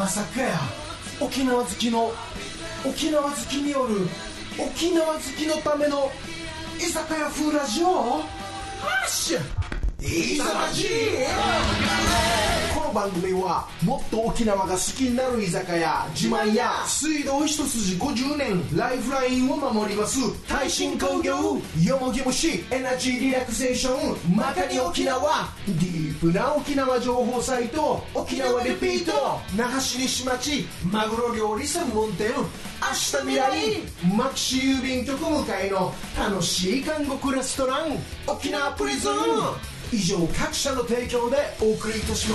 かや沖縄好きの沖縄好きによる沖縄好きのための居酒屋風ラジオ。はっしゃいざまじ。この番組はもっと沖縄が好きになる居酒屋自慢や水道一筋50年ライフラインを守ります耐震工業よもぎ虫エナジーリラクゼーションまかに沖縄ディープな沖縄情報サイト沖縄リピート那覇市西町マグロ料理専門店明日未来マキシ郵便局向かいの楽しい韓国レストラン沖縄プリズン。以上各社の提供でお送りいたします。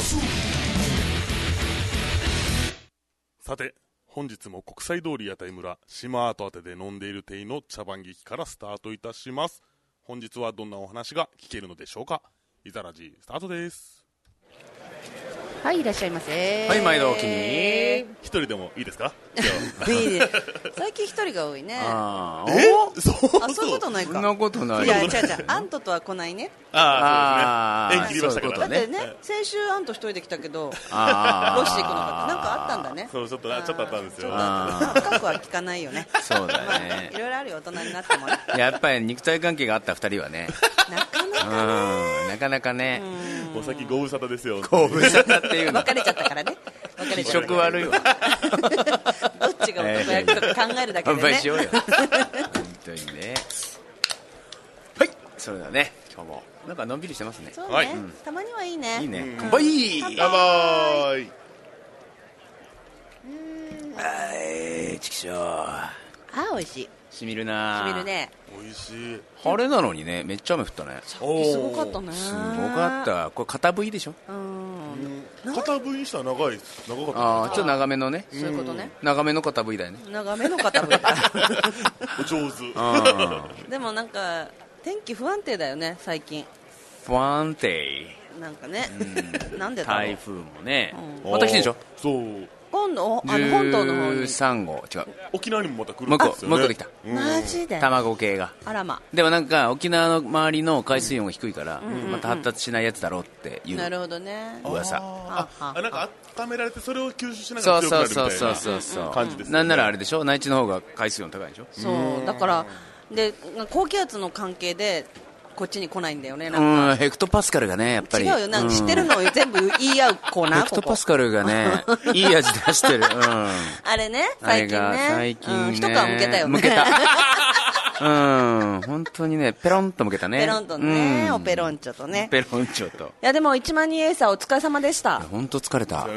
さて本日も国際通り屋台村島跡宛てで飲んでいる亭の茶番劇からスタートいたします。本日はどんなお話が聞けるのでしょうか。いざらじスタートです。 はい、いらっしゃいませ。 はい、毎度お気に。 一人でもいいですか。 いいです。最近一人が多いね。そういうことないか。 そんなことない。 いや、違うアントとは来ないね。 そうですね。縁切りましたからだってね、先週アント一人で来たけどロッシー行くのかなんかあったんだね。 そう、ちょっとあったんですよ。 深くは聞かないよね。 そうだね。 いろいろあるよ、大人になってもね。 やっぱり肉体関係があった二人はね、なかなかね、 お先ご無沙汰ですよ。 ご無沙汰っていうの。 別れちゃったからね。 気色悪いわ。 どっちが男役とか考えるだけでね。 乾杯しようよ。本当にね。はい、それではね、今日もなんかのんびりしてますね。 そうね。たまにはいいね。 いいね。乾杯。 乾杯。 チキショー。 あ、美味しい。 しみるな。 しみるね。 美味しい。 晴れなのにね、めっちゃ雨降ったね。 すごかったね。 すごかった。これ片 V でしょ。 片 V にしたら長かった。 ちょっと長めのね。 そういうことね。 長めの片 V だよね。 長めの片 V だ。 お上手。 でもなんか天気不安定だよね最近。 不安定。 なんかね。なんでだろう。 台風もね。また来てんでしょ。 そう。 今度本島の方に 13号違う。 沖縄にもまた来るんですよね。 もう一個できた。 マジで。 卵系が。 あらま。 でもなんか沖縄の周りの海水温が低いからまた発達しないやつだろうっていう。 なるほどね。 噂。 なんか温められてそれを吸収しながら強くなるみたいな感じですね。 なんならあれでしょ。内地の方が海水温高いでしょ。 そうだからで高気圧の関係でこっちに来ないんだよね。なんかヘクトパスカルがねやっぱり違うよ。なんか知ってるのを全部言い合うコーナー。 ヘクトパスカルがねいい味出してる。 あれね最近ね一皮むけたよね。 むけた。本当にねペロンとむけたね。 ペロンとね。おペロンチョとね。 ペロンチョと。 いやでも1万人エイサーお疲れ様でした。 本当疲れた。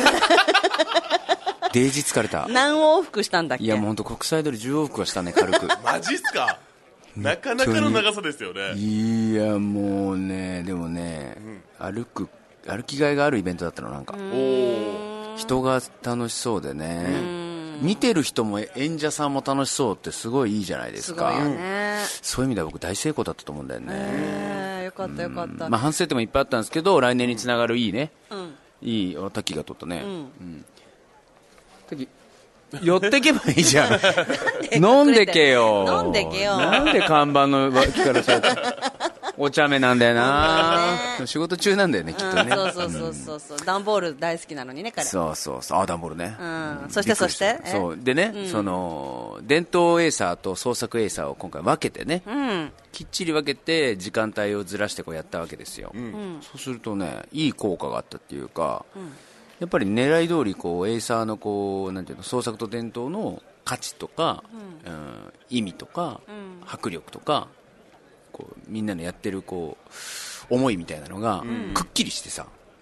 デイジ疲れた。 何往復したんだっけ。 いやもう本当国際通り10往復はしたね軽く。 マジっすか。なかなかの長さですよね。 いやもうねでもね、歩きがいがあるイベントだったの。なんか人が楽しそうでね、見てる人も演者さんも楽しそうってすごいいいじゃないですか。 すごいよね。 そういう意味では僕大成功だったと思うんだよね。 よかったよかった。 反省点もいっぱいあったんですけど来年につながるいいね、いいタッキーが取ったね。タッキー寄ってけばいいじゃん。飲んでけよ。 飲んでけよ。 なんで看板の脇からさお茶目なんだよな。仕事中なんだよねきっとね。 そう段ボール大好きなのにね彼。 そう段ボールね。 そしてそうでね、その伝統エイサーと創作エイサーを今回分けてね、きっちり分けて時間帯をずらしてこうやったわけですよ。そうするとねいい効果があったっていうか、やっぱり狙い通りこうエイサーのこうなんていうの創作と伝統の価値とか、意味とか、迫力とかこうみんなのやってるこう思いみたいなのがくっきりしてさ、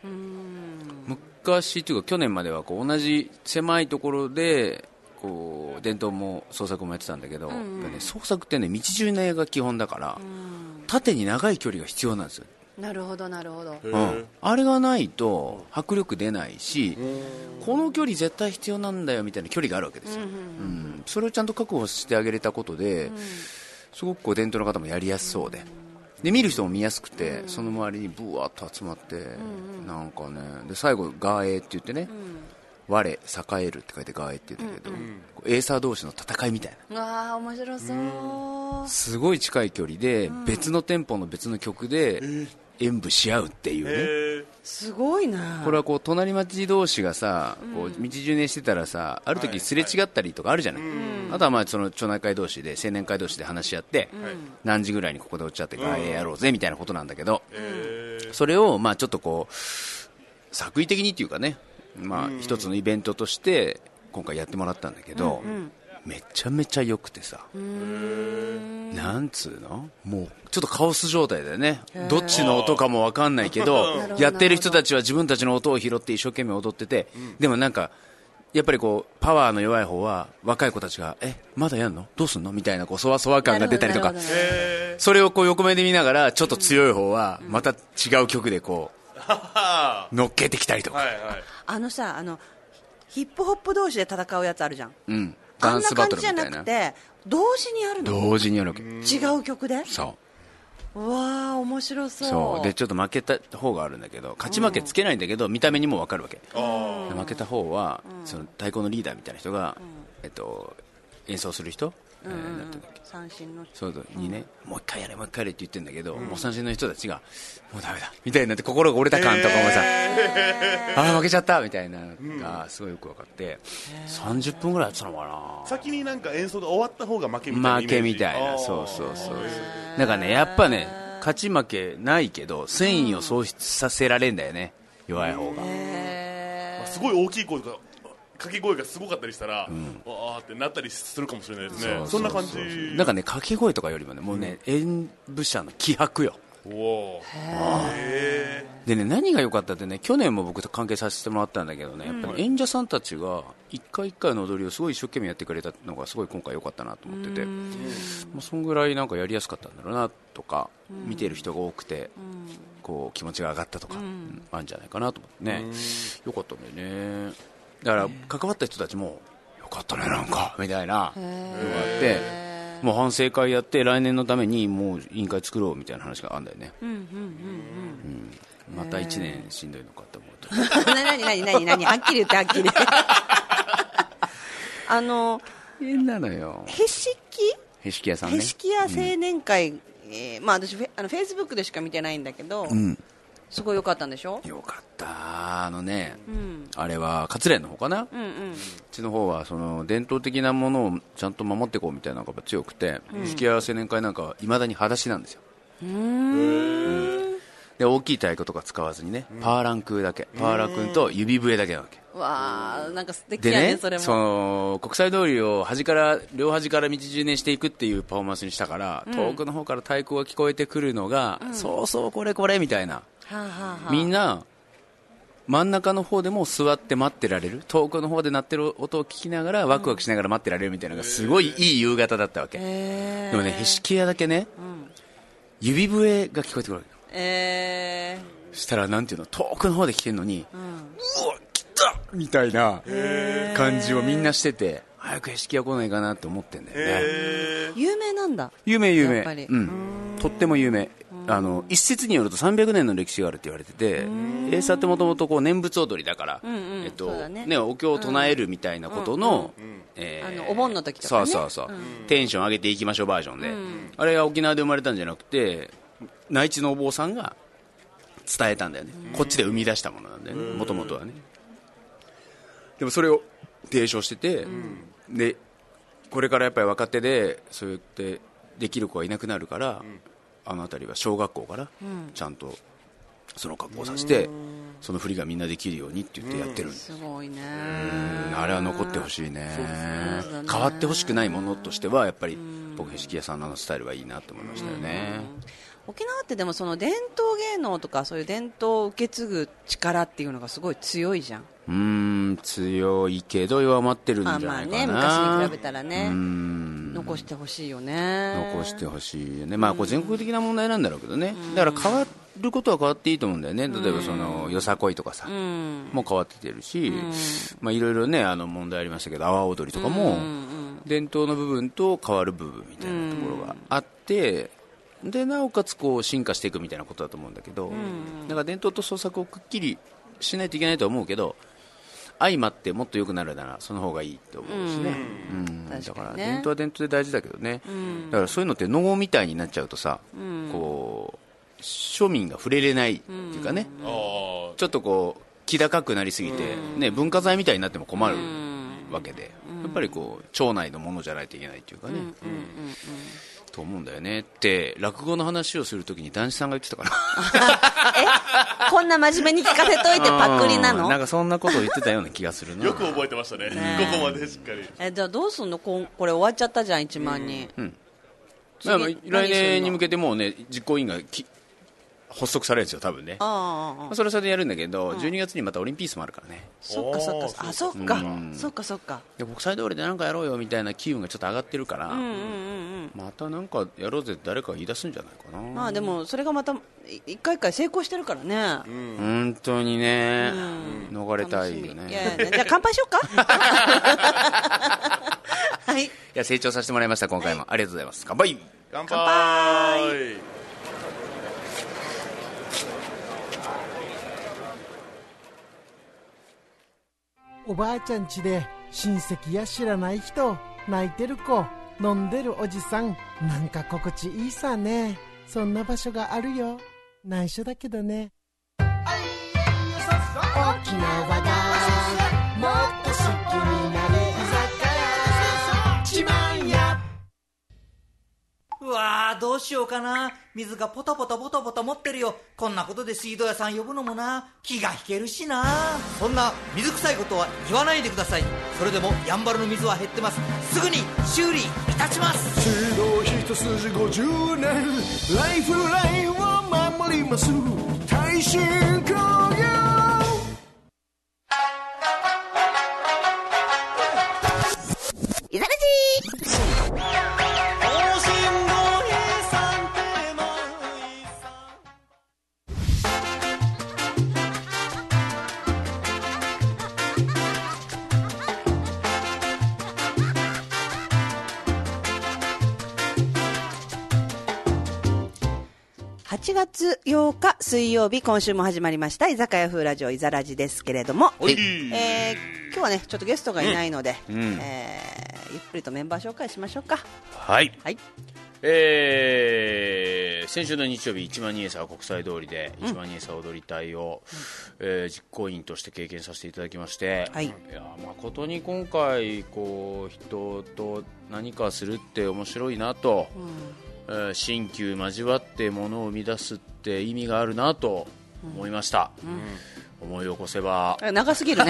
昔っていうか去年まではこう同じ狭いところでこう伝統も創作もやってたんだけど、やっぱね、創作ってね道順の絵が基本だから、縦に長い距離が必要なんですよ。 なるほどなるほど。 あれがないと迫力出ないし、この距離絶対必要なんだよみたいな距離があるわけですよ。それをちゃんと確保してあげれたことで、すごくこう伝統の方もやりやすそうで、見る人も見やすくて、その周りにブワーッと集まって、なんかねで最後ガーエーって言ってね、我栄えるって書いてガーエーって言うんだけど、エイサー同士の戦いみたいな。 あー面白そう。 すごい近い距離で別のテンポの別の曲で演舞し合うっていうね。 すごいな。 これはこう隣町同士がさ、こう道順ねしてたらさ、ある時すれ違ったりとかあるじゃない、あとはまあその町内会同士で青年会同士で話し合って、何時ぐらいにここで落ちちゃってやろうぜみたいなことなんだけど、それをまあちょっとこう作為的にっていうかね、まあ一つのイベントとして今回やってもらったんだけど、めちゃめちゃ良くてさ、なんつうの、もうちょっとカオス状態だよね。どっちの音かも分かんないけどやってる人たちは自分たちの音を拾って一生懸命踊ってて、でもなんかやっぱりこうパワーの弱い方は若い子たちがまだやんのどうすんのみたいなこうそわそわ感が出たりとか、それをこう横目で見ながらちょっと強い方はまた違う曲でこう乗っけてきたりとか、 さヒップホップ同士で戦うやつあるじゃん、 ダンスバトルみたいな。 あんな感じじゃなくて同時にやるの。 同時にやるわけ。 違う曲で。うわあ面白そう。 そうでちょっと負けた方があるんだけど、勝ち負けつけないんだけど、見た目にも分かるわけ。負けた方は、その太鼓のリーダーみたいな人が、演奏する人、なんていうんだっけ、 三振の人にね、もう一回やれもう一回やれって言ってるんだけど、もう三振の人たちがもうダメだみたいになって心が折れた感とかもさ、負けちゃったみたいなのがすごいよく分かって、30分ぐらいやってたのかな。 先になんか演奏が終わった方が負けみたいなイメージ。 負けみたいな。そうだからね、やっぱね勝ち負けないけど戦意を喪失させられるんだよね、弱い方が。 すごい大きい声とか掛け声がすごかったりしたら、わーってなったりするかもしれないですね。そんな感じ。 なんかね、掛け声とかよりもね、もうね、演舞者の気迫よ。でね、何が良かったってね、去年も僕と関係させてもらったんだけどね、やっぱり演者さんたちが一回一回の踊りをすごい一生懸命やってくれたのがすごい今回良かったなと思ってて、そんぐらいなんかやりやすかったんだろうなとか、見てる人が多くてこう気持ちが上がったとか、あるんじゃないかなと思ってね、良かったんだよね。だから関わった人たちもよかったねなんかみたいなのがあって、もう反省会やって来年のためにもう委員会作ろうみたいな話があるんだよね。また1年しんどいのかと思うと何はっきり言ってはっきり変なのよ。 へしき屋さんね。 へしき屋青年会、私フェイスブックでしか見てないんだけど、すごい良かったんでしょ。 よかった。あれは桂の方かな、うちの方はその伝統的なものをちゃんと守っていこうみたいなのが強くて、へしき屋青年会なんかはいまだに裸足なんですよ。で大きい太鼓とか使わずにね、パーランクだけ、パーランクと指笛だけなわけ。 わー、なんか素敵やね。 でね、 それもその国際通りを両端から道順ねしていくっていうパフォーマンスにしたから、遠くの方から太鼓が聞こえてくるのが、そうそうこれこれみたいな、みんな真ん中の方でも座って待ってられる、遠くの方で鳴ってる音を聞きながらワクワクしながら待ってられるみたいなのがすごいいい夕方だったわけ。でもね、へしき屋だけね、指笛が聞こえてくるわけ。そしたらなんていうの、遠くの方で来てるのに、うわ来たみたいな感じをみんなしてて、早くへしき屋来ないかなって思ってんだよね。 有名なんだ。 有名、とっても有名。一説によると300年の歴史があるって言われてて、エーサーってもともと念仏踊りだから、お経を唱えるみたいなことの、 お盆の時とかね、 そう、テンション上げていきましょうバージョンで、あれが沖縄で生まれたんじゃなくて、内地のお坊さんが伝えたんだよね。こっちで生み出したものなんだよね、もともとはね。でもそれを提唱してて、でこれからやっぱり若手でそうやってできる子がいなくなるから、あの辺りは小学校からちゃんとその格好させて、その振りがみんなできるようにって言ってやってるんです。 すごいね。 あれは残ってほしいね。変わってほしくないものとしてはやっぱり僕へしき屋さんのスタイルはいいなと思いましたよね。 沖縄ってでもその伝統芸能とかそういう伝統を受け継ぐ力っていうのがすごい強いじゃん。 強いけど弱まってるんじゃないかな。 昔に比べたらね、残してほしいよね。 残してほしいよね。これ全国的な問題なんだろうけどね。だから変わることは変わっていいと思うんだよね。例えばそのよさこいとかさ、もう変わってきてるし、いろいろね問題ありましたけど、阿波踊りとかも伝統の部分と変わる部分みたいなところがあって、でなおかつこう進化していくみたいなことだと思うんだけど、だから伝統と創作をくっきりしないといけないとは思うけど、相まってもっと良くなるならその方がいいと思うしね。だから伝統は伝統で大事だけどね、だからそういうのって能みたいになっちゃうとさ、こう庶民が触れれないっていうかね、ちょっとこう気高くなりすぎて、ね、文化財みたいになっても困るわけで、やっぱりこう町内のものじゃないといけないっていうかね、と思うんだよねって落語の話をするときに男子さんが言ってたからこんな真面目に聞かせといてパクリなの？ なんかそんなことを言ってたような気がするな。 よく覚えてましたね、ここまでしっかり。 じゃあどうすんの？これ終わっちゃったじゃん、1万人。 来年に向けてもうね実行委員が発足されるんですよ多分ね。それはそれでやるんだけど、12月にまたオリンピースもあるからね。 そっかそっか、そっかで国際通りで何かやろうよみたいな機運がちょっと上がってるから、また何かやろうぜって誰かが言い出すんじゃないかな。 まあでもそれがまた一回一回成功してるからね、 本当にね、逃れたいよね。 じゃあ乾杯しようかはい、いや成長させてもらいました、今回も、ありがとうございます。乾杯。 乾杯。 おばあちゃん家で親戚や知らない人、泣いてる子、飲んでるおじさん、なんか心地いいさね。そんな場所があるよ。内緒だけどね。沖縄がもっと好きになる居酒屋、自慢や。 うわー、どうしようかな。水がポタポタボタボタ持ってるよ。こんなことで水道屋さん呼ぶのもな、気が引けるしな。そんな水臭いことは言わないでください。それでもやんばるの水は減ってます。すぐに修理いたします。 水道一筋50年、ライフラインを守ります、耐震工業。 いざらじ8月8日水曜日、今週も始まりました居酒屋風ラジオいざらじですけれども、今日はねちょっとゲストがいないので、ゆっくりとメンバー紹介しましょうか。 はい、 はい。 先週の日曜日1万人エサ国際通りで1万人エサ踊り隊を、実行委員として経験させていただきまして、 はい、 いや誠に今回こう人と何かするって面白いなと、新旧交わってものを生み出すって意味があるなと思いました、思い起こせば長すぎるね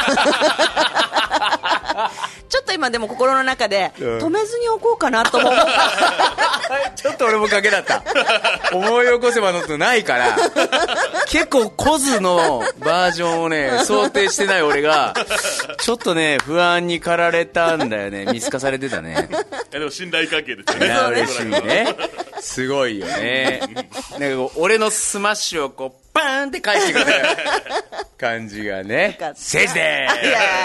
ちょっと今でも心の中で止めずにおこうかなと思うちょっと俺も賭けだった思い起こせばのってないから結構コズのバージョンをね想定してない俺がちょっとね不安に駆られたんだよね。見透かされてたね。 でも信頼関係ですよね。 嬉しいね。すごいよね。なんかこう俺のスマッシュをこうバーンって返してくれる感じがね。聖司でー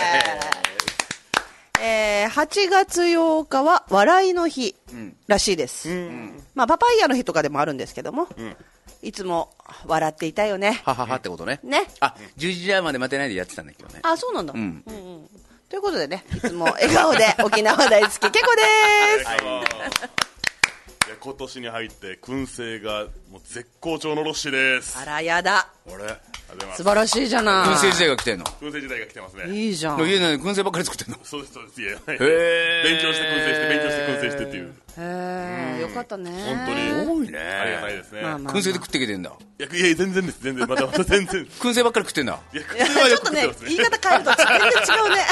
す。 8月8日は笑いの日らしいです、まあ、パパイヤの日とかでもあるんですけども、いつも笑っていたよね。 はははってことね。あ、11時まで待てないでやってたんだけどね。 あ、そうなんだ、ということでね、いつも笑顔で沖縄大好きけこです、 いや今年に入って燻製がもう絶好調のロッシーです。 あらやだ、 素晴らしいじゃない。 燻製時代が来てんの。 燻製時代が来てますね。 いいじゃん。 家で燻製ばっかり作ってんの。 そうですそうです。いやへー勉強して燻製して勉強して燻製してっていう。 よかったね。 本当に多いね。 ありがたいですね。 燻製で食ってきてんだ。 いや全然です。全然また全然。 燻製ばっかり食ってんだ。 いや燻製はよく食ってますね。 ちょっとね言い方変えると全然違うね。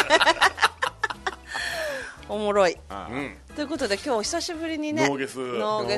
おもろい。ということで今日久しぶりにね。 ノーゲス。 不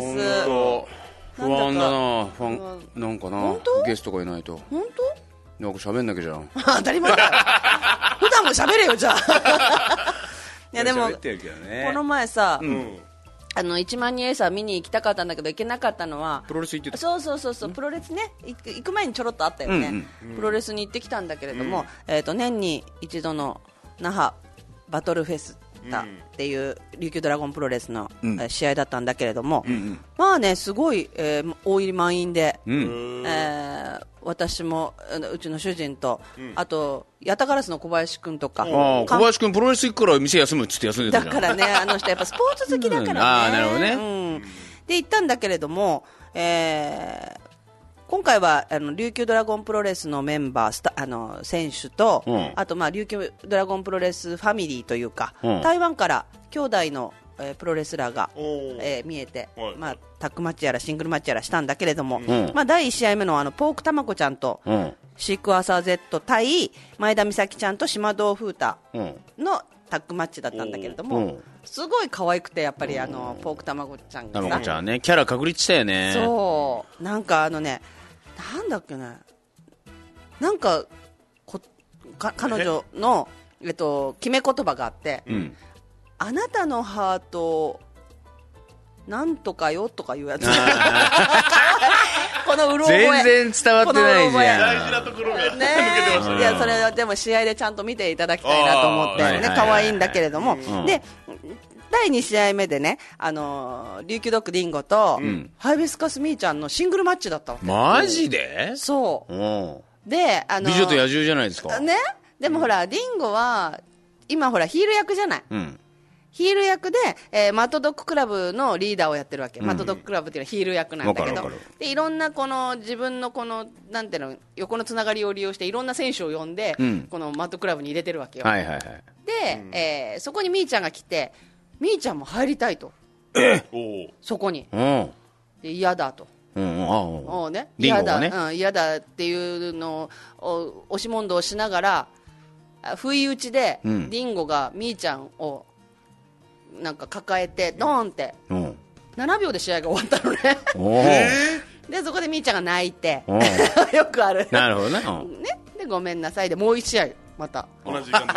安だな。なんかな。ゲストがいないと。 本当？ なんか喋んなきゃじゃん。 当たり前だ。普段も喋れよじゃあ。いやでもこの前さ、1万人エーサー見に行きたかったんだけど行けなかったのはプロレス行ってた。 そうプロレスね行く前にちょろっとあったよね。プロレスに行ってきたんだけれども、年に一度の那覇バトルフェスっていう琉球ドラゴンプロレスの試合だったんだけれども、まあねすごい大入り満員で、私もうちの主人と、あとヤタガラスの小林くんとか。 小林くんプロレス行くから店休むっつって休んでたじゃん。 だからねあの人やっぱスポーツ好きだからね。 なるほどね。 で行ったんだけれども、 今回は琉球ドラゴンプロレスのメンバー選手と、あと琉球ドラゴンプロレスファミリーというか、台湾から兄弟のプロレスラーが、見えて、タッグマッチやらシングルマッチやらしたんだけれども、第1試合目のポークたまこちゃんと、シークワーサー Z 対前田美咲ちゃんと島堂風太のタッグマッチだったんだけれども、すごい可愛くてやっぱりポークたまこちゃんがたまこちゃんね、キャラ確立したよね。 そうなんかなんだっけね、なんか彼女の決め言葉があって、あなたのハートなんとかよとかいうやつこのうろ覚え全然伝わってないじゃん。 大事なところが抜けてましたね。 いやそれはでも試合でちゃんと見ていただきたいなと思ってね、可愛いんだけれども、で第2試合目でね、琉球ドッグディンゴと、ハイビスカスミーちゃんのシングルマッチだったわけ。 マジで？ そうで美女と野獣じゃないですかね。でもほらディンゴは今ほらヒール役じゃない、ヒール役で、マットドッグクラブのリーダーをやってるわけ、マットドッグクラブっていうのはヒール役なんだけど、でいろんな自分のなんていうの横のつながりを利用していろんな選手を呼んで、このマットクラブに入れてるわけよ、で、そこにみーちゃんが来て、みーちゃんも入りたいと、そこに、で嫌だと、嫌だ、嫌だっていうのを押し問答しながら不意打ちで、ディンゴがみーちゃんをなんか抱えてドーンって、7秒で試合が終わったのねでそこでみーちゃんが泣いてよくあるなるほどねでごめんなさいでもう1試合また同じ時間で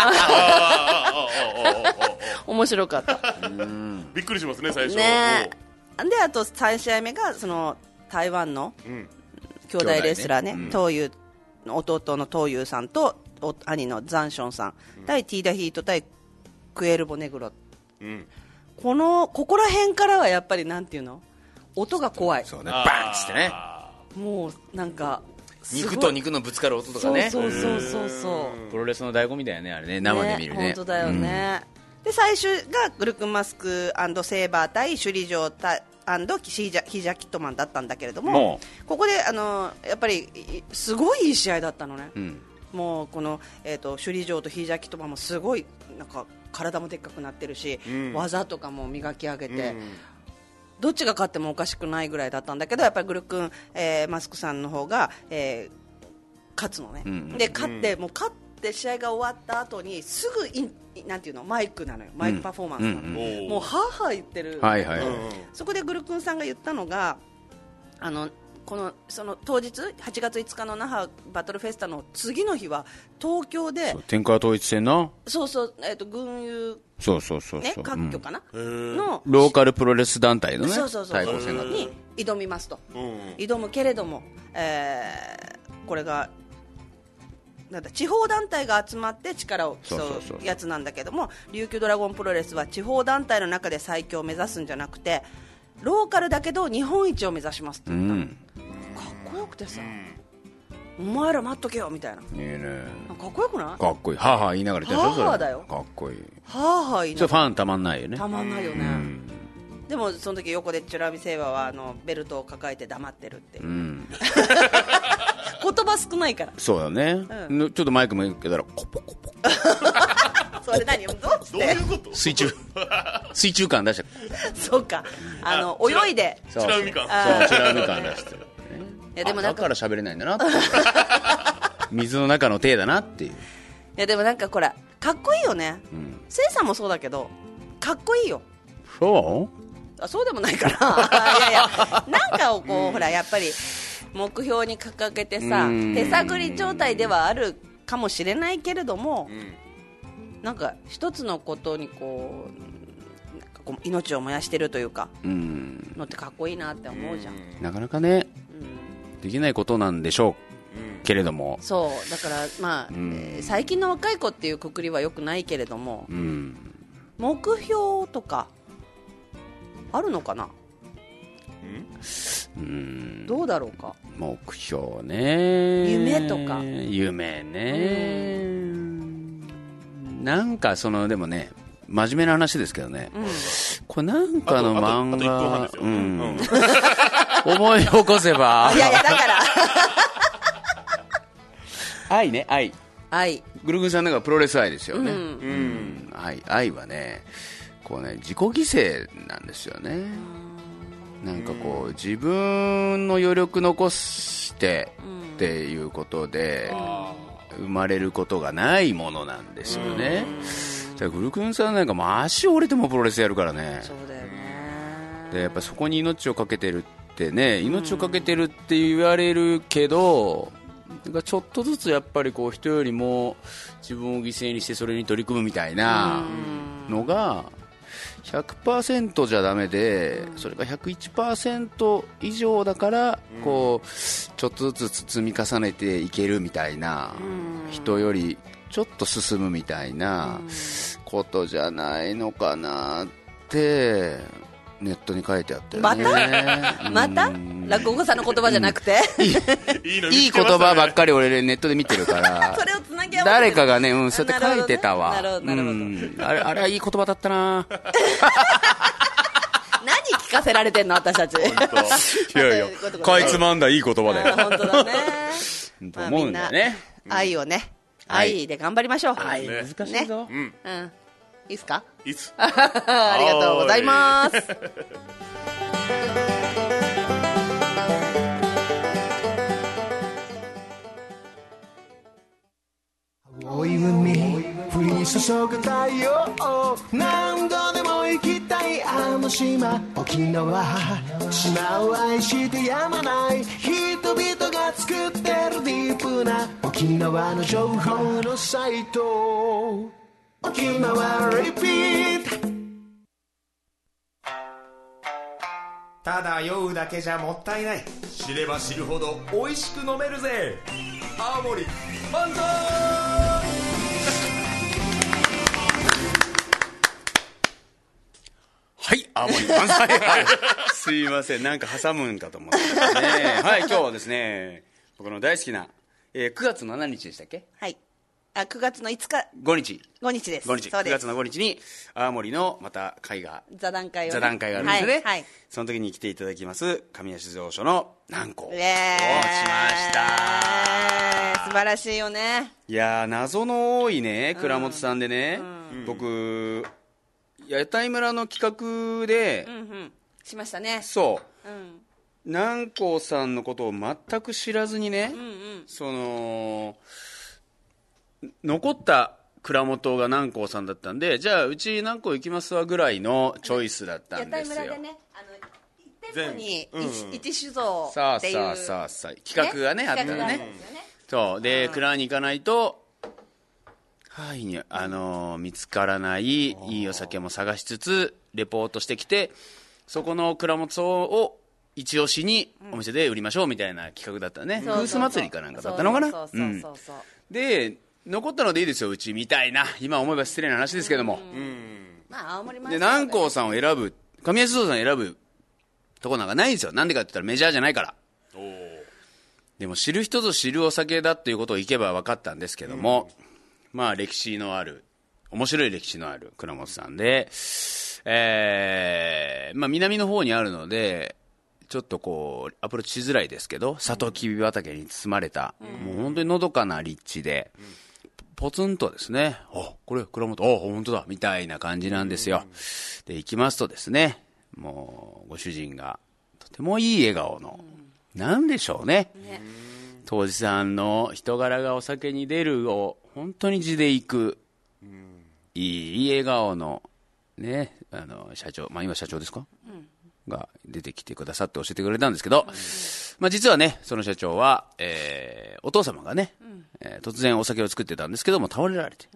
面白かったびっくりしますね最初ね。であと3試合目がその台湾の兄弟レスラーね、東友弟の東友さんと兄のザンションさん、対ティーダヒート対クエルボネグロ、ここら辺からはやっぱりなんていうの、音が怖い。 そうね、バーンってね、 もうなんか肉と肉のぶつかる音とかね、 そうプロレスの醍醐味だよね、あれね、生で見るね。 本当だよね。で最終がグルクンマスク&セーバー対首里城ヒージャキットマンだったんだけれども、ここでやっぱりすごいいい試合だったのね、もうこの、首里城とヒージャキットマンもすごいなんか体もでっかくなってるし、技とかも磨き上げて、どっちが勝ってもおかしくないぐらいだったんだけど、やっぱりグルクン、マスクさんの方が、勝つのね、で勝って試合が終わった後にすぐなんていうの、マイクなのよ、マイクパフォーマンスなのよ、もうはぁはぁ言ってる、そこでグルクンさんが言ったのがその当日8月5日の那覇バトルフェスタの次の日は東京で天下統一戦の軍友各局かな、のローカルプロレス団体のね対抗戦に挑みますと、挑むけれども、これがなんだ地方団体が集まって力を競うやつなんだけども、琉球ドラゴンプロレスは地方団体の中で最強を目指すんじゃなくて、ローカルだけど日本一を目指しますって言ったの、かっこよくてさ、お前ら待っとけよみたいな、いいね、かっこよくない？ かっこいい、はぁはぁ言いながら言ってるでしょ、 はぁはぁだよ、 かっこいい、 はぁはぁ言いながら、 それファンたまんないよね、 たまんないよね、でもその時横でチュラミセイバはベルトを抱えて黙ってるっていう、言葉少ないから。 そうだね、ちょっとマイクもいけたらコポコポそれ何どういうこと？ 水中感出してそうか、泳いでチラウミ感出してる、いやでもだから喋れないんだなって水の中の手だなっていう。いやでもなんかこれかっこいいよね、セイさんもそうだけどかっこいいよ。そうでもないかないやなんかをこう、ほらやっぱり目標に掲げてさ、手探り状態ではあるかもしれないけれども、なんか一つのことにこう命を燃やしてるというか、のってかっこいいなって思うじゃん。 なかなかね、できないことなんでしょうけれども、 そうだから最近の若い子っていうくくりはよくないけれども、目標とかあるのかな、どうだろうか。 目標ね、 夢とか、 夢ね、なんかでもね、真面目な話ですけどね、これなんかの漫画、 思い起こせば。 いやいや、だから愛ね、愛。 愛。 ぐるぐるさんなんかプロレス愛ですよね。愛はね、こうね、自己犠牲なんですよね。なんかこう、自分の余力残してっていうことで、生まれることがないものなんですよね。ぐるぐるさんなんかもう足折れてもプロレスやるからね。 そうだよね。 でやっぱそこに命をかけてるってね、命をかけてるって言われるけど、ちょっとずつやっぱりこう人よりも自分を犠牲にしてそれに取り組むみたいなのが 100% じゃダメで、それが 101% 以上だからこうちょっとずつ積み重ねていけるみたいな、人よりちょっと進むみたいなことじゃないのかなってネットに書いてあったよね。 また落語家さんの言葉じゃなくて、 いい言葉ばっかり俺ネットで見てるからそれをつなぎ合わせて誰かがね、そうやって書いてたわ。 なるほど。 あれはいい言葉だったな。 何聞かせられてんの私たち。 いやいや、かいつまんだいい言葉だよ。 本当だね。 と思うんだよね。 愛をね、愛で頑張りましょう。 愛難しいぞ。 いいっすか？ いつありがとうございます。 青い海降り注ぐ太陽、何度でも行きたいあの島沖縄、島を愛してやまない人々が作ってるディープな沖縄の情報のサイト、沖縄リピート。 ただ酔うだけじゃもったいない、知れば知るほど美味しく飲めるぜ。青森万歳。 はい、青森万歳。すいません、なんか挟むんかと思ってね。はい、今日はですね、僕の大好きな、9月の何日でしたっけ？ はい。9月の5日。 5日。 5日です。 5日。9月の5日に、青森のまた会が、 座談会があるんですね。 はい。 その時に来ていただきます、神谷酒造所の南光をしました。 素晴らしいよね。 いやー、謎の多いね、倉本さんでね、僕、屋台村の企画で、 しましたね。 そう。南光さんのことを全く知らずにね、その、残った蔵元が南光さんだったんで、じゃあうち南光行きますわぐらいのチョイスだったんですよ。 屋台村でね、1店舗に一酒造っていう、 さあ企画がね、あったらね。そうで、蔵に行かないと、はい、見つからないいいお酒も探しつつレポートしてきて、そこの蔵元を一押しにお店で売りましょうみたいな企画だったね。フース祭りかなんかだったのかな。で、残ったのでいいですようちみたいな、今思えば失礼な話ですけども、 まあ青森で南光さんを選ぶ、神谷酒造さんを選ぶとこなんかないんですよ。なんでかって言ったらメジャーじゃないから。でも知る人ぞ知るお酒だっていうことをいけば分かったんですけども、まあ歴史のある、面白い歴史のある倉本さんで、まあ南の方にあるのでちょっとこうアプローチしづらいですけど、サトウキビ畑に包まれた、もう本当にのどかな立地で、ポツンとですね、あ、これ倉本、あ、本当だみたいな感じなんですよ。で行きますとですね、もうご主人がとてもいい笑顔の、なんでしょうね、当時さんの人柄がお酒に出るを本当に地で行く、いい笑顔のね、社長、まあ今社長ですか、が出てきてくださって教えてくれたんですけど、まあ実はね、その社長は、お父様がね、突然お酒を作ってたんですけども倒れられて、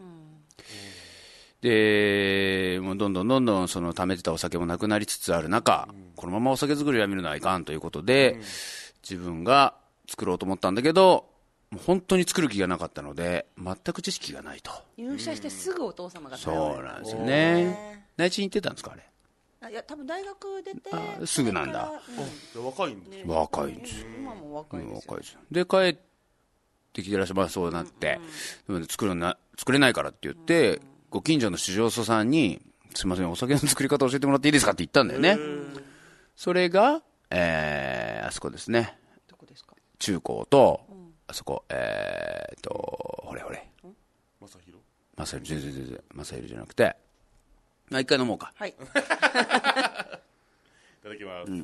でもうどんどんその貯めてたお酒もなくなりつつある中、このままお酒作りをやめるのはいかんということで、自分が作ろうと思ったんだけど、もう本当に作る気がなかったので全く知識がないと。 入社してすぐお父様がそうなんですよね。内地に行ってたんですかあれ。 いや多分大学出てすぐなんだ。 若いんです、 若いんですよ。 今も若いですよ。 で帰ってきてらっしゃい、まあそうなって、作れないからって言って、ご近所の酒造所さんにすいませんお酒の作り方教えてもらっていいですかって言ったんだよね。それが、 そこですね。 どこですか？ 中高と、あそこ、ほれ。マサヒロ全然。マサヒロじゃなくて、一回飲もうか。 はい。 いただきます。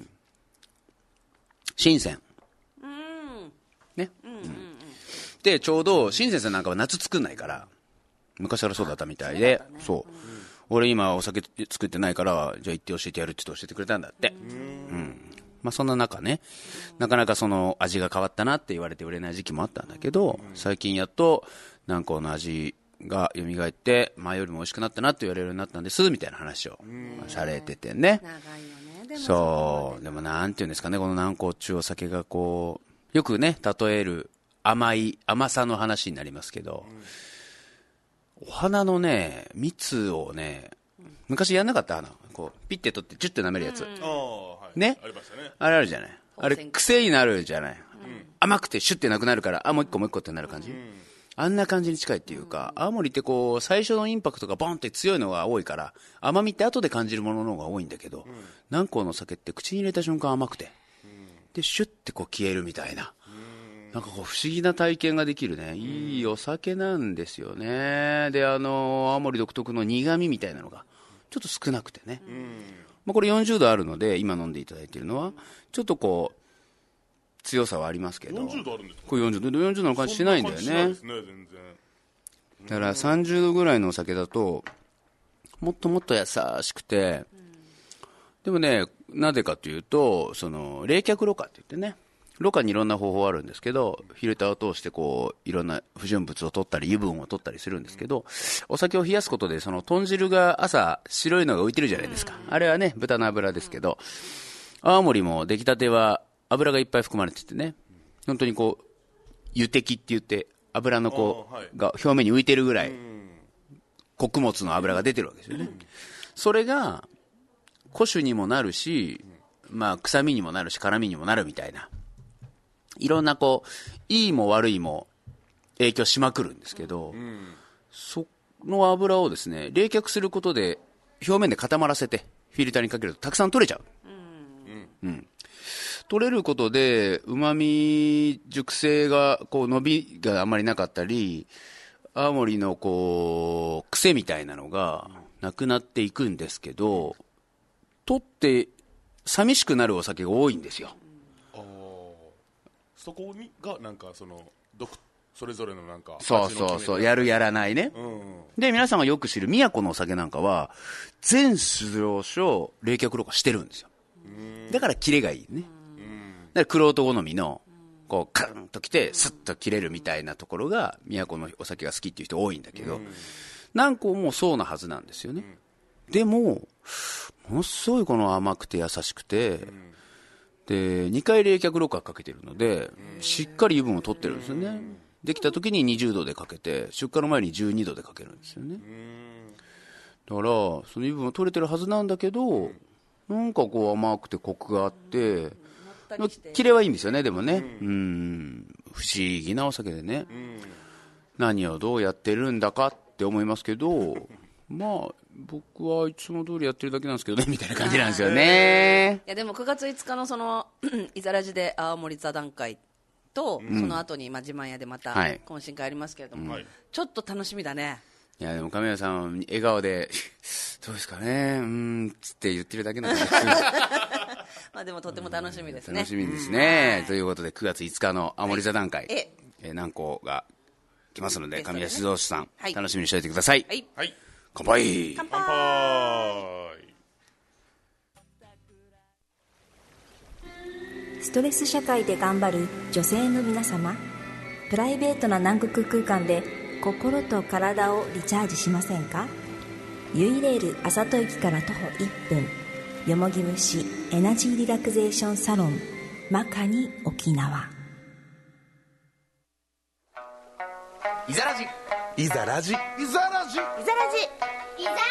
深セン。ね。で、ちょうど、深センさんなんかは夏作んないから、昔からそうだったみたいで、そう。俺今お酒作ってないから、じゃあ行って教えてやるって言って教えてくれたんだって。まあそんな中ね、なかなかその味が変わったなって言われて売れない時期もあったんだけど、最近やっと南光の味が蘇って、前よりも美味しくなったなって言われるようになったんですみたいな話をされててね。 長いよね。でもそう、でもなんていうんですかね、この南光中お酒がこう、よくね、例える甘さの話になりますけど、お花のね、蜜をね、昔やんなかった花、こう、ピッて取ってチュッて舐めるやつ。ね、 ありましたね。 あれあるじゃない。あれ癖になるじゃない。甘くてシュッてなくなるから、もう一個ってなる感じ。あんな感じに近いっていうか、青森ってこう、最初のインパクトがボンって強いのが多いから、甘みって後で感じるものの方が多いんだけど、南光の酒って口に入れた瞬間甘くて、で、シュッてこう消えるみたいな。なんかこう不思議な体験ができるね、いいお酒なんですよね。で、青森独特の苦味みたいなのが、ちょっと少なくてね。まあ、これ40度あるので、今飲んでいただいているのは、ちょっとこう、強さはありますけど。 40度あるんですか？ これ40度の感じしないんだよね。 そんな感じしないですね、全然。 だから30度ぐらいのお酒だと、もっともっと優しくて、でもね、なぜかというと、その、冷却ろ過って言ってね、ろ過にいろんな方法あるんですけど、フィルターを通してこういろんな不純物を取ったり油分を取ったりするんですけど、お酒を冷やすことでその豚汁が朝白いのが浮いてるじゃないですか。あれはね、豚の油ですけど、青森も出来たては油がいっぱい含まれててね、本当にこう油滴って言って油のこうが表面に浮いてるぐらい穀物の油が出てるわけですよね。それが古酒にもなるし、まあ臭みにもなるし辛みにもなるみたいな、いろんなこういいも悪いも影響しまくるんですけど、その油をですね冷却することで表面で固まらせてフィルターにかけるとたくさん取れちゃう、取れることでうまみ熟成がこう伸びがあんまりなかったり、青森のこう癖みたいなのがなくなっていくんですけど、取って寂しくなるお酒が多いんですよ。 そこがなんかそれぞれのなんかそうやるやらないね、で皆さんがよく知る宮古のお酒なんかは全酒造所冷却ろ過してるんですよ。だからキレがいいね。だから玄人好みのこうカーンときてスッと切れるみたいなところが宮古のお酒が好きっていう人多いんだけど、南光もそうなはずなんですよね。でもものすごいこの甘くて優しくて、で2回冷却ろ過かけてるのでしっかり油分を取ってるんですよね。できた時に20度でかけて出荷の前に12度でかけるんですよね。だからその油分を取れてるはずなんだけど、なんかこう甘くてコクがあってキレはいいんですよね。でもね、不思議なお酒でね、何をどうやってるんだかって思いますけど、まあ僕はいつも通りやってるだけなんですけどねみたいな感じなんですよね。 いやでも9月5日のそのいざらじで青森座談会と、その後に自慢屋でまた懇親会ありますけれども、ちょっと楽しみだね。 いやでも亀谷さん笑顔でどうですかねつって言ってるだけなんでまあでもとても楽しみですね。 楽しみですね、ということで9月5日の青森座談会、南光が来ますので、神谷静雄さん、楽しみにしておいてください。 はい、 乾杯。 乾杯。 ストレス社会で頑張る女性の皆様、プライベートな南国空間で心と体をリチャージしませんか？ユイレールあさと駅から徒歩1分、よもぎ虫エナジーリラクゼーションサロンマカニ沖縄。 いざらじいざらじいざらじいざらじいざら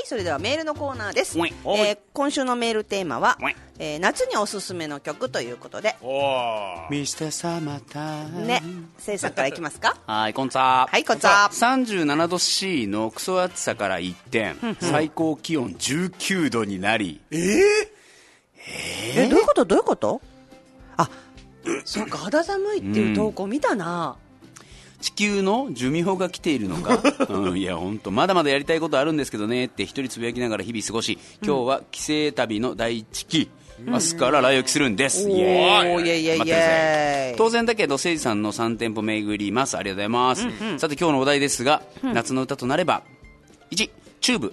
それではメールのコーナーです。 はい今週のメールテーマは、夏におすすめの曲ということで、 ミスターサマータイムね、せいさんからいきますか。 はい、こんにちは。 はい、こんにちは。 37度 C のクソ暑さから一転、最高気温19度になり、 どういうことあ、そうか、肌寒いっていう投稿見たな。 地球の寿命が来ているのか、いや本当まだまだやりたいことあるんですけどねって一人つぶやきながら日々過ごし、今日は帰省旅の第一期、明日から来沖するんです。イエーイ、 イエイイエイイエイ。 待ってください。当然だけど誠司さんの3店舗巡ります。ありがとうございます。さて今日のお題ですが、夏の歌となれば1、チューブ。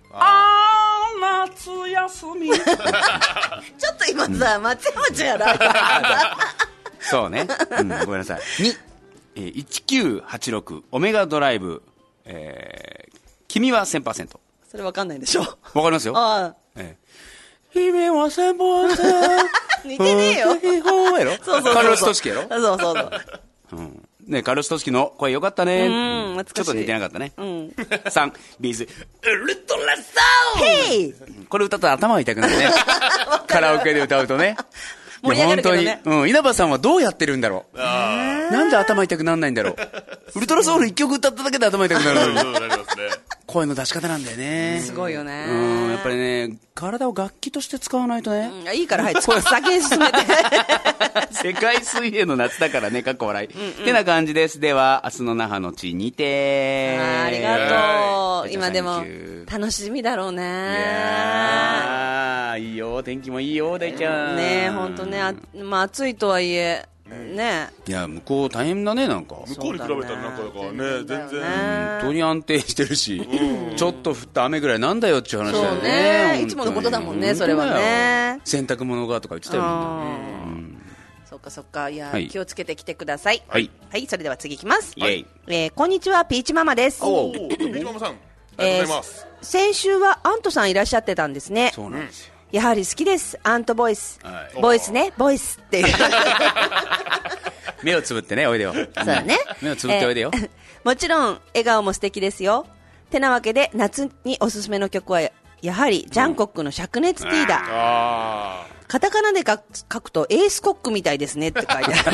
夏休みちょっと今さ、まちまちやな。 そうね、ごめんなさい。2、1986オメガドライブ、君は 1000%。 それわかんないんでしょ。 わかりますよ。君は 1000%。 似てねえよ。 そうカルロス・トシキやろ。 そうね、カルロス・トシキの声よかったね。 懐かしい。 ちょっと似てなかったね。3、ビーズウルトラソウル。 これ歌ったら頭が痛くなるね。カラオケで歌うとね。 盛り上がるけどね。 本当に、稲葉さんはどうやってるんだろう。なんで頭痛くならないんだろう。ウルトラソウル1曲歌っただけで頭痛くなるのに。声の出し方なんだよね。 すごいよね。 やっぱりね、体を楽器として使わないとね。 いいから、はい、先に進めて。 世界水泳の夏だからね、かっこ笑い。ってな感じです。では、明日の那覇の地にて。 ありがとう。今でも楽しみだろうね。 いやいいよ、天気もいいよ、でちゃん。 ね、本当ね、まあ暑いとはいえ。ね、 いや向こう大変だね。なんか向こうに比べたらなんかね、全然本当に安定してるし、ちょっと降った雨ぐらいなんだよっていう話だよね。 そうね、いつものことだもんね、それはね。 洗濯物がとか言ってたよね。そっかそっか。いや、気をつけてきてください。 はい、 それでは次いきます。 イエイ。 こんにちは、ピーチママです。 ピーチママさん、ありがとうございます。 先週はアントさんいらっしゃってたんですね。 そうなんですよ。 やはり好きです、アントボイス。ボイスね、ボイスっていう。 目をつぶってね、おいでよ。 そうだね。 目をつぶっておいでよ。 もちろん笑顔も素敵ですよ。てなわけで夏におすすめの曲はやはりジャンコックの灼熱ティーだ。カタカナで書くとエースコックみたいですねって書いてある。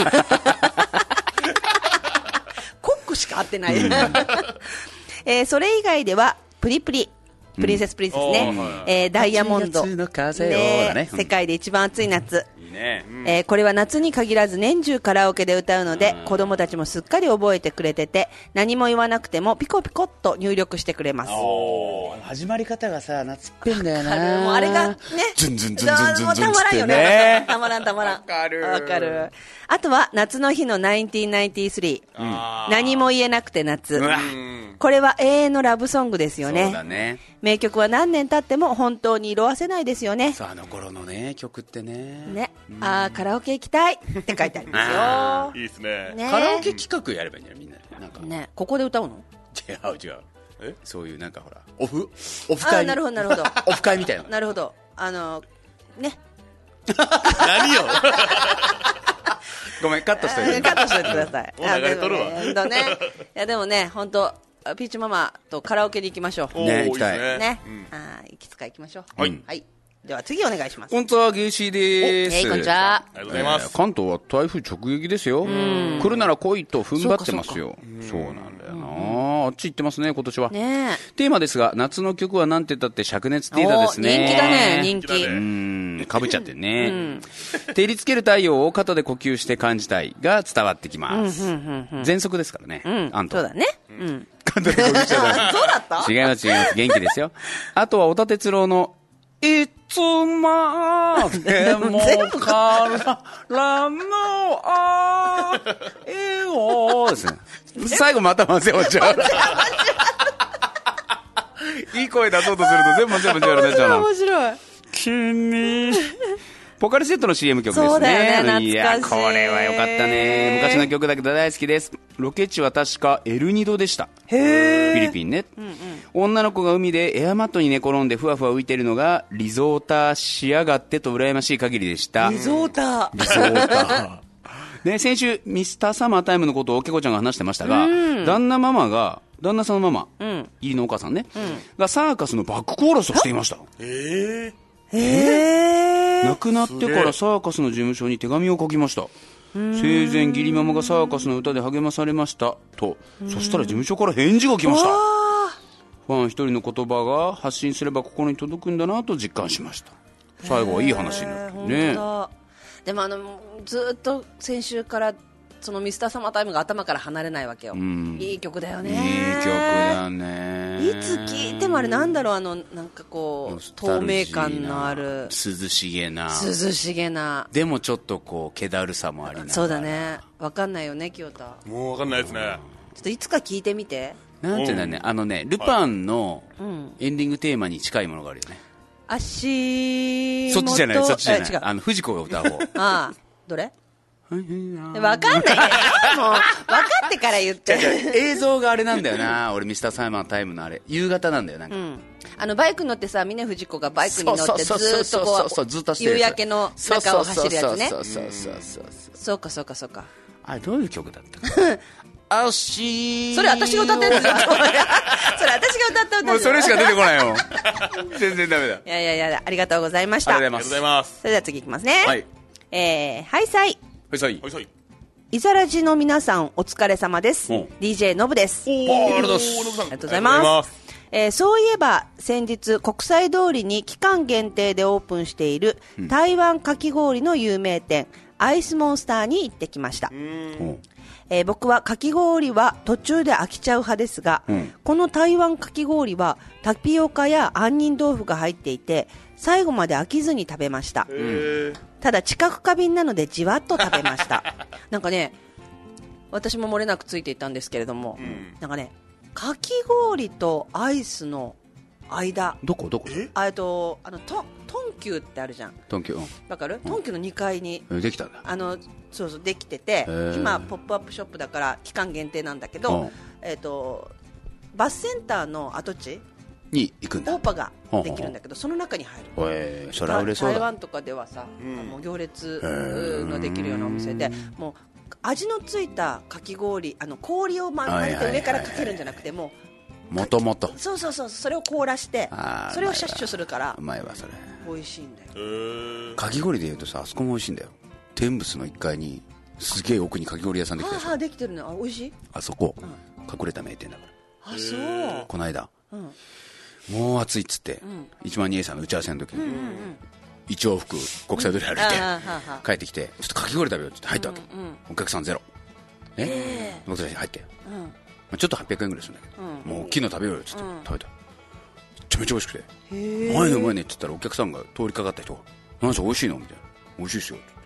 コックしか合ってない。それ以外ではプリプリ、プリンセスプリンセスね、ダイヤモンド、世界で一番暑い夏。これは夏に限らず年中カラオケで歌うので、子供たちもすっかり覚えてくれてて、何も言わなくてもピコピコっと入力してくれます。 始まり方がさ、夏っぺんだよな。 もうあれがね、 ズンズンズンズンズンズンたまらんよね。たまらん。 わかる。 あとは夏の日の1993、何も言えなくて夏。これは永遠のラブソングですよね。 そうだね。 名曲は何年経っても本当に色褪せないですよね。 あの頃のね、曲ってね。 ね、カラオケ行きたいって書いてありますよ。 いいですね。 カラオケ企画やればいいんじゃない、みんなで。なんかね、ここで歌うの？ 違う。そういうなんかほら、オフ会。 なるほど。 オフ会みたいな。 なるほど。ね。 何よ。 ごめん、カットしといて。 カットしといてください。 もう流れとるわ。 いやでもね、本当ピーチママとカラオケに行きましょう。 ね、行きたい。 ね。いくつか行きましょう。はい。では次お願いします。 こんにちは、ゲイシーです。 こんにちは。 ありがとうございます。 関東は台風直撃ですよ。来るなら来いと踏ん張ってますよ。そうなんだよな。あっち行ってますね、今年は。テーマですが、夏の曲はなんて言ったって灼熱ティーダですね。 人気だね、人気。 かぶっちゃってね。照りつける太陽を肩で呼吸して感じたいが伝わってきます。喘息ですからね。 そうだね。 肩で呼吸しちゃダメ。 そうだった？ 違います。元気ですよ。あとは、小田哲郎のいつまでもからの愛をですね。最後また混ぜ落ちゃう。いい声出そうとすると全部混ぜ落ちゃうな。 面白い。 君ポカリセットの CM 曲ですね。 そうだよね、懐かしい。 いや、これはよかったね。昔の曲だけど大好きです。ロケ地は確かエルニドでした。フィリピンね。女の子が海でエアマットに寝転んでふわふわ浮いているのがリゾーターしやがってと羨ましい限りでした。 リゾーター。 ね、先週ミスターサマータイムのことをけこちゃんが話してましたが、旦那ママが旦那さんのママ、義理のお母さんね、がサーカスのバックコーラスをしていました。亡くなってからサーカスの事務所に手紙を書きました。生前義理ママがサーカスの歌で励まされましたと。そしたら事務所から返事が来ました。ファン一人の言葉が発信すれば心に届くんだなと実感しました。最後はいい話になってね。 でもずっと先週からそのミスターサマータイムが頭から離れないわけよ。いい曲だよね。 いい曲だね。 いつ聴いてもあれなんだろう、なんかこう透明感のある涼しげなでもちょっとこう気だるさもありながら。 そうだね。分かんないよね、清田。 もう分かんないですね。 ちょっといつか聴いてみて。 なんていうんだね、ルパンのエンディングテーマに近いものがあるよね。 足そっちじゃない、 違う。 藤子が歌う方。 ああ、どれ？分かんない。もう分かってから言って。 映像があれなんだよな。俺ミスターサイマータイムのあれ夕方なんだよ。なんか、 バイク乗ってさ、峰不二子がバイクに乗ってずーっとこう夕焼けの中を走るやつね。そうか。 あれどういう曲だったか。 それ私が歌ったやつじゃん。それ私が歌った歌。 もうそれしか出てこないよ。全然ダメだ。 いや、ありがとうございました。 ありがとうございます。 それでは次いきますね。 はい。 はいさい。イザラジの皆さんお疲れ様です。DJ のぶです。 ありがとうございます。そういえば先日国際通りに期間限定でオープンしている台湾かき氷の有名店、アイスモンスターに行ってきました。僕はかき氷は途中で飽きちゃう派ですが、この台湾かき氷はタピオカや杏仁豆腐が入っていて最後まで飽きずに食べました。ただ知覚過敏なのでじわっと食べましたなんかね、私も漏れなくついていったんですけれども、なんかね、かき氷とアイスの間、 どこトンキューってあるじゃん。 トンキュー、 わかる？トンキューの2階にできたんだ。 そうできてて、今ポップアップショップだから期間限定なんだけど、バスセンターの跡地に行くんだ。 オーパができるんだけど、その中に入る。 それは売れそうだ。 台湾とかではさ、もう行列のできるようなお店で、もう味のついたかき氷、氷を丸めて上からかけるんじゃなくて、もともとそうそれを凍らして、それをシャッシュするからうまいわ。それ美味しいんだよ。 かき氷でいうとさ、あそこも美味しいんだよ。天仏の1階にすげえ奥にかき氷屋さんできたでしょ。 できてるね。美味しい。 あそこ、隠れた名店だから。 そう。 この間、もう暑いっつって、1万2Aさんの打ち合わせの時に、一往復国際通り歩いて帰ってきて、ちょっとかき氷食べようって入ったわけ。お客さんゼロね。僕たち入って、ちょっと800円ぐらいするんだけど、もう大きいの食べようよっつって食べた。めちゃめちゃ美味しくて、うまいねうまいねって言ったら、お客さんが通りかかった人が、何で美味しいのみたいな。美味しいっすよって言って、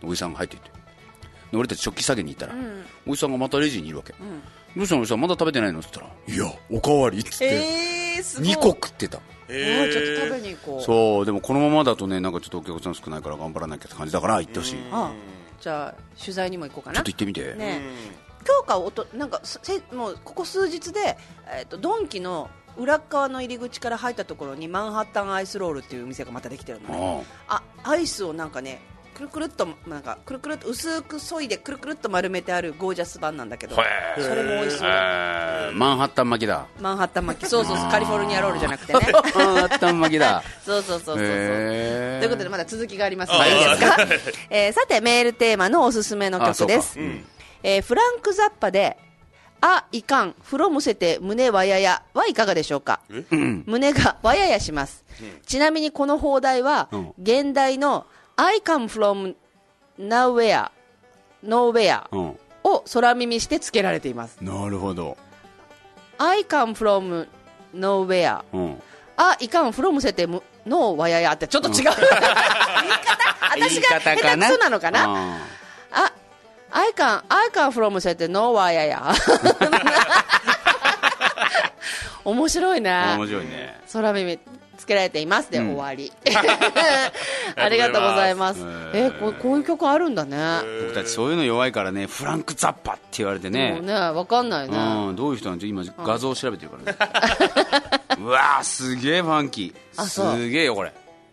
おじさんが入っていって、俺たち食器下げに行ったら、おじさんがまたレジにいるわけ。どうしたのおじさん、まだ食べてないのって言ったら、いやおかわりっつって2個食ってた。 ちょっと食べに行こう。 そう、でもこのままだとね、なんかちょっとお客さん少ないから頑張らなきゃって感じだから行ってほしい。 じゃあ取材にも行こうかな。 ちょっと行ってみてね。今日なんかもうここ数日で、ドンキの裏側の入り口から入ったところにマンハッタンアイスロールっていう店がまたできてるのね。アイスをなんかね、くるくるっと薄く削いでくるくるっと丸めてあるゴージャス版なんだけど、それも美味しそう。 マンハッタン巻きだ。 マンハッタン巻き、そうカリフォルニアロールじゃなくてね。 マンハッタン巻きだ。 そうということでまだ続きがありますのでいいですか。さてメールテーマのおすすめの曲です。フランク・ザッパでいかん風呂むせて胸わややはいかがでしょうか。胸がわややします。ちなみにこの放題は現代のI come from nowhere を空耳して付けられています。 なるほど。 I come from nowhere、いかん風呂むせてのわややってちょっと違う私が下手くそなのかな。I can from そうやってのわやや面白いね。 面白いね。 空耳つけられていますで、終わりありがとうございます。こういう曲あるんだね。 僕たちそういうの弱いからね。フランク・ザッパって言われてね。 もうね、分かんないね。 どういう人なんて今画像を調べてるからねうわー、すげえファンキー。すげえよこれ。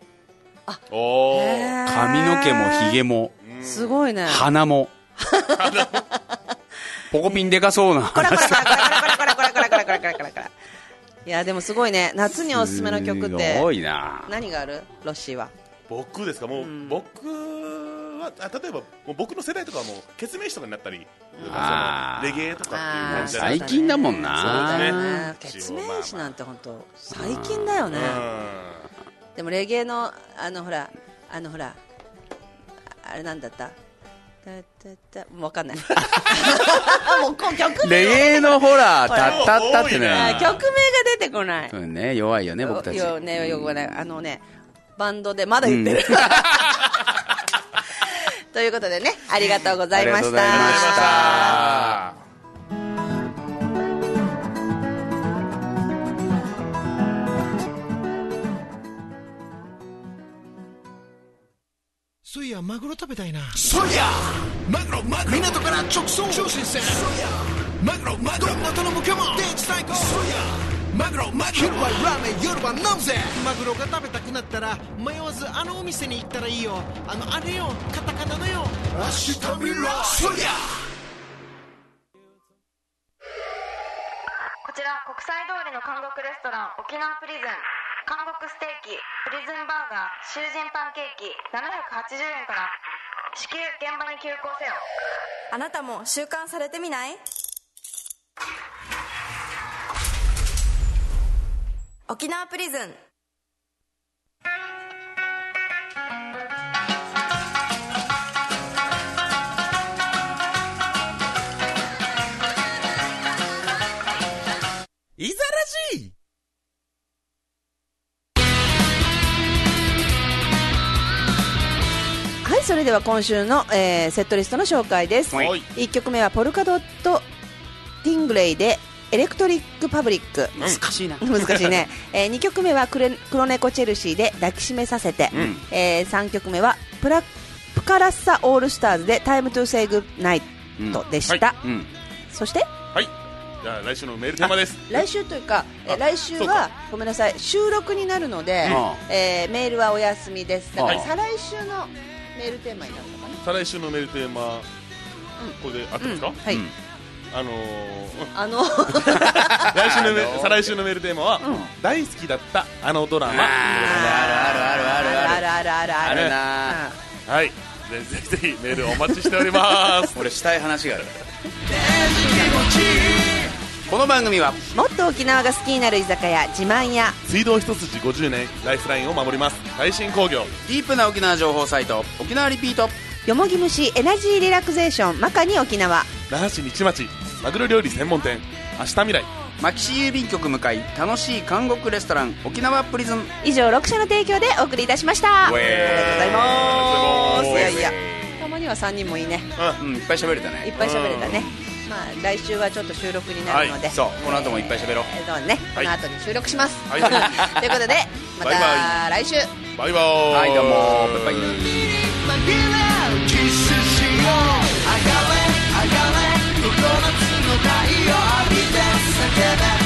髪の毛もひげもすごいね。 鼻もポコピンでかそうな。 こらこらこらこらこらこらこらこらこらいやでもすごいね、夏におすすめの曲ってすごいな。 何がある？ロッシーは。 僕ですか、もう、僕は例えばもう僕の世代とかはもう決命詞とかになったり、レゲエとかっていう感じで、 最近だもんな。 決命詞なんて本当最近だよね。でもレゲエのほらあれなんだった？もう分かんない。もう曲レゲエのほらタッタッタってね。 曲名が出てこない。 そうね、弱いよね僕たち。 よくないバンドでまだ言ってる。ということでね、ありがとうございました。ありがとうございました。 そういやマグロ食べたいな。 そうやマグロ港から直送超新鮮。そうやマグロどんな頼むかも。デージ最高。そうやマグロ昼はラーメン夜は飲むぜ。 マグロが食べたくなったら迷わずお店に行ったらいいよ。あれよ、カタカナのよ。 明日見ろ。そうやこちら国際通りの韓国レストラン沖縄プリズン。韓国ステーキ、プリズンバーガー、囚人パンケーキ780円から至急現場に急行せよ。 あなたも習慣されてみない？沖縄プリズン。 いざらじ。 はい、それでは今週の、セットリストの紹介です。1曲目はポルカドット・ティングレイでエレクトリックパブリック。 難しいな。 難しいね。2曲目は黒猫チェルシーで抱きしめさせて。3曲目はプカラッサオールスターズでタイムトゥセイグナイトでした。そしてじゃあ来週のメールテーマです。 来週というか、来週はごめんなさい、収録になるので、メールはお休みです。だから再来週のメールテーマになるのかな。 再来週のメールテーマ、これで合ってますか？はい。再来週のメールテーマは、大好きだったあのドラマ。あるな。はい。ぜひぜひメールお待ちしております。 俺したい話がある。この番組はもっと沖縄が好きになる居酒屋自慢屋、 水道一筋50年ライフラインを守ります耐震工業、 ディープな沖縄情報サイト沖縄リピート、 よもぎ虫エナジーリラクゼーションマカニ沖縄、 那覇市日町マグロ料理専門店明日未来、 牧師郵便局向かい楽しい韓国レストラン沖縄プリズン。 以上6社の提供でお送りいたしました。ありがとうございます。いやいや、たまには3人もいいね。 いっぱい喋れたね。 いっぱい喋れたね。まあ来週はちょっと収録になるので、 そうこの後もいっぱい喋ろう。 そうね、この後に収録します。ということでまた来週。 バイバーイ。 はい、どうもバイバイ。 キスしよう、上がれ上がれ、9つの太陽浴びて叫べ。